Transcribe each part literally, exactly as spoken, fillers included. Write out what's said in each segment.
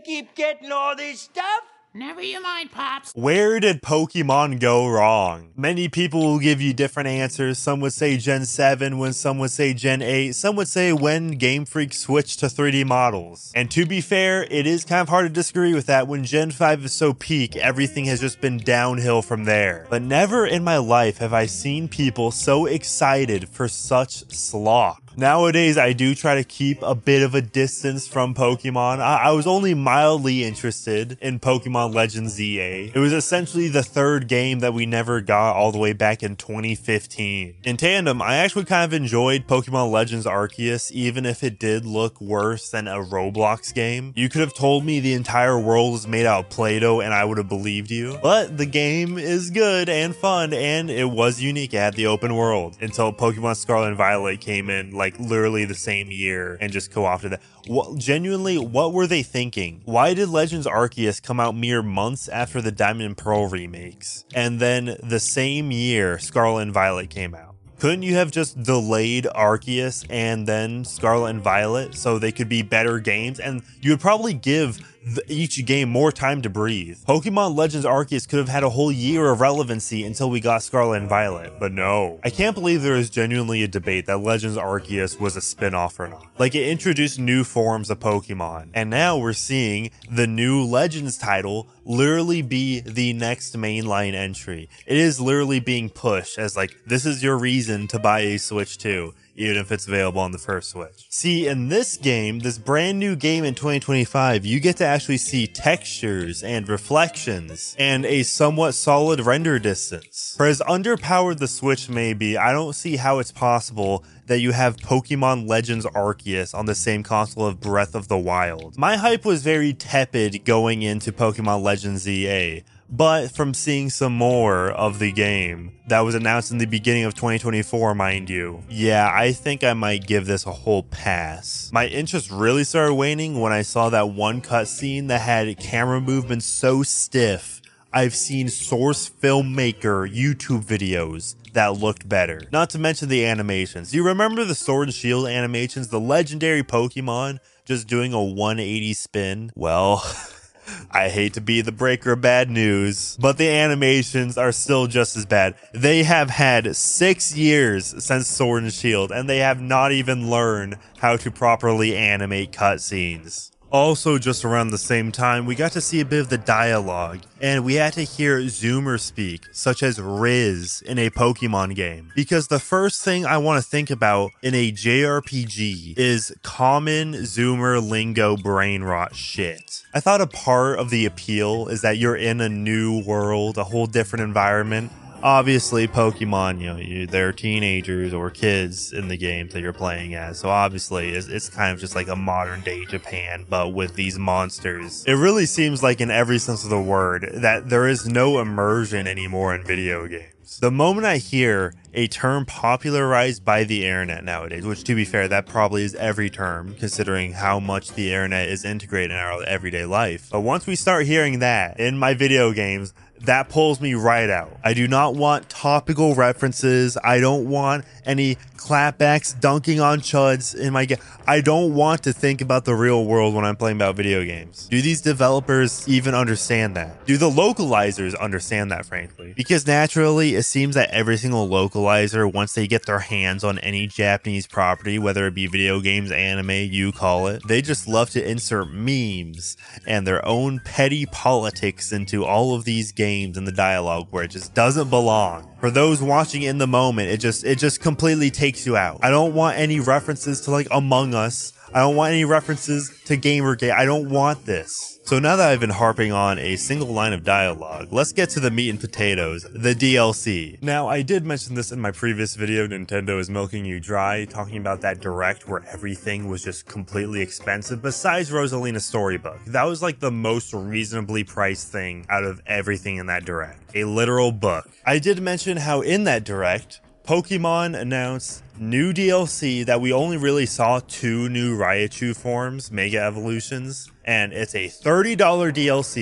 keep getting all this stuff? Never you mind, Pops. Where did Pokemon go wrong? Many people will give you different answers. Some would say Gen seven, when some would say Gen eight. Some would say when Game Freak switched to three D models. And to be fair, it is kind of hard to disagree with that. When Gen five is so peak, everything has just been downhill from there. But never in my life have I seen people so excited for such slop. Nowadays, I do try to keep a bit of a distance from Pokemon. I, I was only mildly interested in Pokemon Legends Z A. It was essentially the third game that we never got all the way back in twenty fifteen. In tandem, I actually kind of enjoyed Pokemon Legends Arceus, even if it did look worse than a Roblox game. You could have told me the entire world was made out of Play-Doh and I would have believed you. But the game is good and fun, and it was unique. It had the open world until Pokemon Scarlet and Violet came in like Like literally the same year and just co-opted that. What, genuinely, what were they thinking? Why did Legends Arceus come out mere months after the Diamond and Pearl remakes? And then the same year, Scarlet and Violet came out. Couldn't you have just delayed Arceus and then Scarlet and Violet so they could be better games? And you would probably give the, each game more time to breathe. Pokemon Legends Arceus could have had a whole year of relevancy until we got Scarlet and Violet, but no. I can't believe there is genuinely a debate that Legends Arceus was a spin-off or not. Like, it introduced new forms of Pokemon, and now we're seeing the new Legends title literally be the next mainline entry. It is literally being pushed as like, this is your reason to buy a Switch two, even if it's available on the first Switch. See, in this game, this brand new game in twenty twenty-five, you get to actually see textures and reflections and a somewhat solid render distance. For as underpowered the Switch may be, I don't see how it's possible that you have Pokemon Legends Arceus on the same console of Breath of the Wild. My hype was very tepid going into Pokemon Legends Z A, but from seeing some more of the game that was announced in the beginning of twenty twenty-four, mind you, yeah, I think I might give this a whole pass. My interest really started waning when I saw that one cutscene that had camera movements so stiff I've seen source filmmaker YouTube videos that looked better. Not to mention the animations. You remember the Sword and Shield animations? The legendary Pokemon just doing a one eighty spin? Well, I hate to be the breaker of bad news, but the animations are still just as bad. They have had six years since Sword and Shield, and they have not even learned how to properly animate cutscenes. Also, just around the same time, we got to see a bit of the dialogue, and we had to hear Zoomer speak, such as Riz in a Pokemon game. Because the first thing I want to think about in a J R P G is common Zoomer lingo brain rot shit. I thought a part of the appeal is that you're in a new world, a whole different environment. Obviously, Pokemon, you know, you, they're teenagers or kids in the games that you're playing as. So obviously, it's, it's kind of just like a modern day Japan, but with these monsters. It really seems like in every sense of the word that there is no immersion anymore in video games. The moment I hear a term popularized by the internet nowadays, which to be fair, that probably is every term, considering how much the internet is integrated in our everyday life. But once we start hearing that in my video games, that pulls me right out. I do not want topical references. I don't want any clapbacks dunking on chuds in my game. I don't want to think about the real world when I'm playing about video games. Do these developers even understand that? Do the localizers understand that, frankly? Because naturally, it seems that every single localizer, once they get their hands on any Japanese property, whether it be video games, anime, you call it, they just love to insert memes and their own petty politics into all of these games in the dialogue where it just doesn't belong. For those watching in the moment, it just it just completely takes you out. I don't want any references to like Among Us. I don't want any references to Gamergate. I don't want this. So now that I've been harping on a single line of dialogue, let's get to the meat and potatoes, the D L C. Now, I did mention this in my previous video, Nintendo is milking you dry, talking about that direct where everything was just completely expensive, besides Rosalina's storybook. That was like the most reasonably priced thing out of everything in that direct. A literal book. I did mention how in that direct, Pokemon announced new D L C that we only really saw two new Raichu forms, Mega Evolutions, and it's a thirty dollar D L C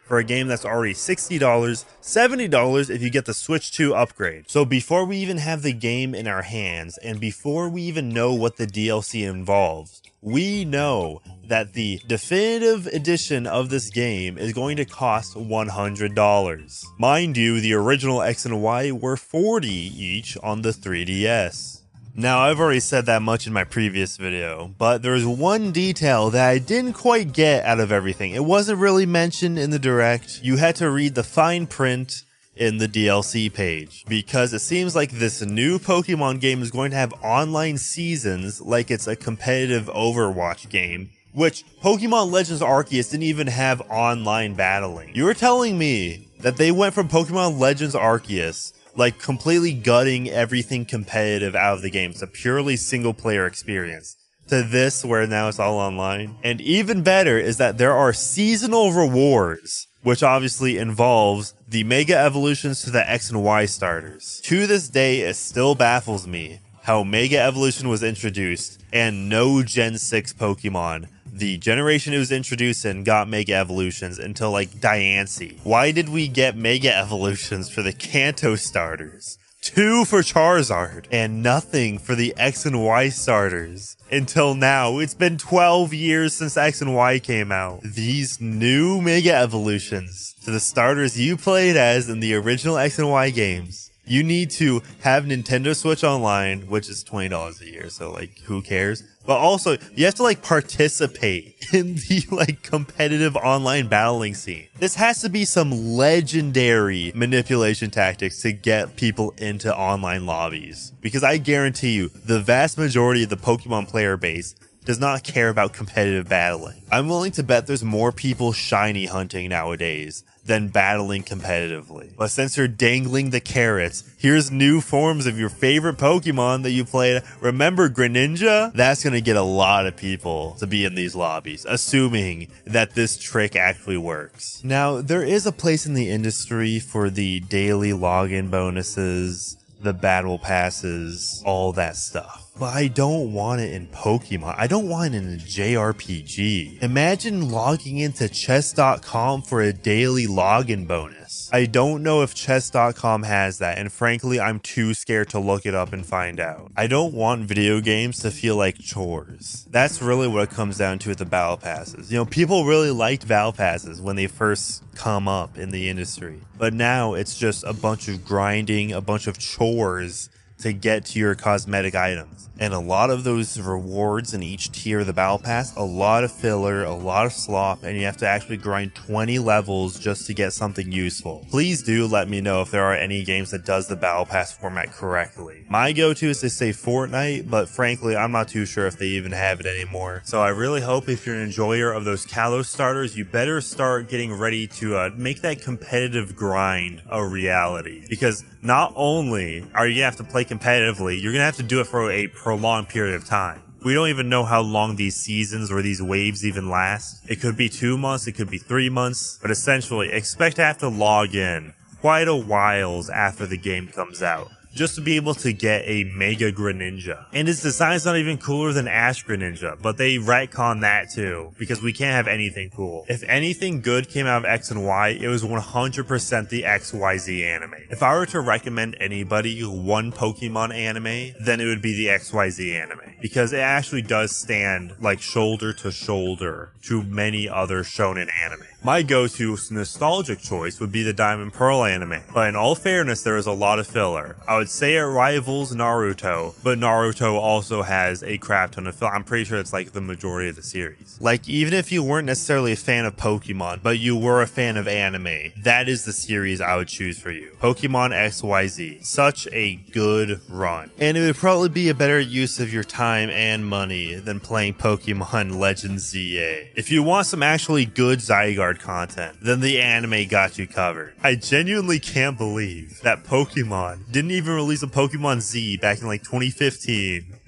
for a game that's already sixty dollars, seventy dollars if you get the Switch two upgrade. So before we even have the game in our hands, and before we even know what the D L C involves, we know that the definitive edition of this game is going to cost one hundred dollars. Mind you, the original X and Y were forty dollars each on the three D S. Now, I've already said that much in my previous video, but there's one detail that I didn't quite get out of everything. It wasn't really mentioned in the Direct. You had to read the fine print in the D L C page, because it seems like this new Pokemon game is going to have online seasons like it's a competitive Overwatch game, which Pokemon Legends Arceus didn't even have online battling. You were telling me that they went from Pokemon Legends Arceus, like completely gutting everything competitive out of the game. It's a purely single player experience, to this where now it's all online. And even better is that there are seasonal rewards, which obviously involves the Mega Evolutions to the X and Y starters. To this day, it still baffles me how Mega Evolution was introduced and no Gen six Pokemon, the generation it was introduced in, got Mega Evolutions until like Diancie. Why did we get Mega Evolutions for the Kanto starters, two for Charizard, and nothing for the X and Y starters until now? It's been twelve years since X and Y came out. These new Mega Evolutions to the starters you played as in the original X and Y games, you need to have Nintendo Switch Online, which is twenty dollars a year, so like who cares? But also, you have to like participate in the like competitive online battling scene. This has to be some legendary manipulation tactics to get people into online lobbies, because I guarantee you the vast majority of the Pokemon player base does not care about competitive battling. I'm willing to bet there's more people shiny hunting nowadays than battling competitively. But since you're dangling the carrots, here's new forms of your favorite Pokemon that you played. Remember Greninja? That's gonna get a lot of people to be in these lobbies, assuming that this trick actually works. Now, there is a place in the industry for the daily login bonuses, the battle passes, all that stuff. But I don't want it in Pokemon. I don't want it in a J R P G. Imagine logging into chess dot com for a daily login bonus. I don't know if chess dot com has that, and frankly, I'm too scared to look it up and find out. I don't want video games to feel like chores. That's really what it comes down to with the battle passes. You know, people really liked battle passes when they first come up in the industry, but now it's just a bunch of grinding, a bunch of chores to get to your cosmetic items. And a lot of those rewards in each tier of the battle pass, a lot of filler, a lot of slop, and you have to actually grind twenty levels just to get something useful. Please do let me know if there are any games that does the battle pass format correctly. My go-to is to say Fortnite, but frankly, I'm not too sure if they even have it anymore. So I really hope if you're an enjoyer of those Kalos starters, you better start getting ready to uh, make that competitive grind a reality. Because not only are you gonna have to play competitively, you're gonna have to do it for a prolonged period of time. We don't even know how long these seasons or these waves even last. It could be two months, it could be three months, but essentially expect to have to log in quite a whiles after the game comes out just to be able to get a Mega Greninja. And its design's not even cooler than Ash Greninja, but they retcon that too, because we can't have anything cool. If anything good came out of X and Y, it was one hundred percent the X Y Z anime. If I were to recommend anybody one Pokemon anime, then it would be the X Y Z anime, because it actually does stand like shoulder to shoulder to many other shonen anime. My go-to nostalgic choice would be the Diamond Pearl anime, but in all fairness, there is a lot of filler. I would say it rivals Naruto, but Naruto also has a crap ton of filler. I'm pretty sure it's like the majority of the series. Like, even if you weren't necessarily a fan of Pokemon, but you were a fan of anime, that is the series I would choose for you. Pokemon X Y Z. Such a good run. And it would probably be a better use of your time and money than playing Pokemon Legends Z A. If you want some actually good Zygarde content, then the anime got you covered. I genuinely can't believe that Pokemon didn't even release a Pokemon Z back in like twenty fifteen,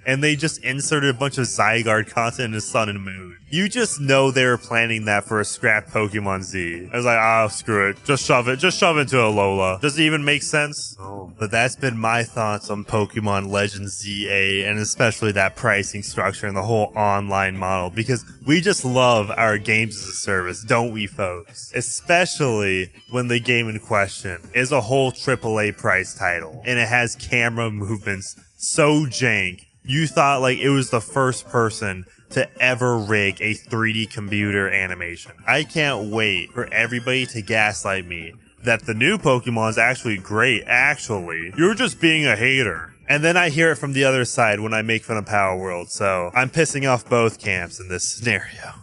and they just inserted a bunch of Zygarde content into Sun and Moon. You just know they were planning that for a scrap Pokemon Z. I was like, oh, screw it. Just shove it. Just shove it into Alola. Does it even make sense? Oh. But that's been my thoughts on Pokemon Legends Z A, and especially that pricing structure and the whole online model, because we just love our games as a service, don't we, folks? Especially when the game in question is a whole triple A price title, and it has camera movements so jank, you thought like it was the first person to ever rig a three D computer animation. I can't wait for everybody to gaslight me that the new Pokemon's actually great. Actually, you're just being a hater. And then I hear it from the other side when I make fun of Power World, so I'm pissing off both camps in this scenario.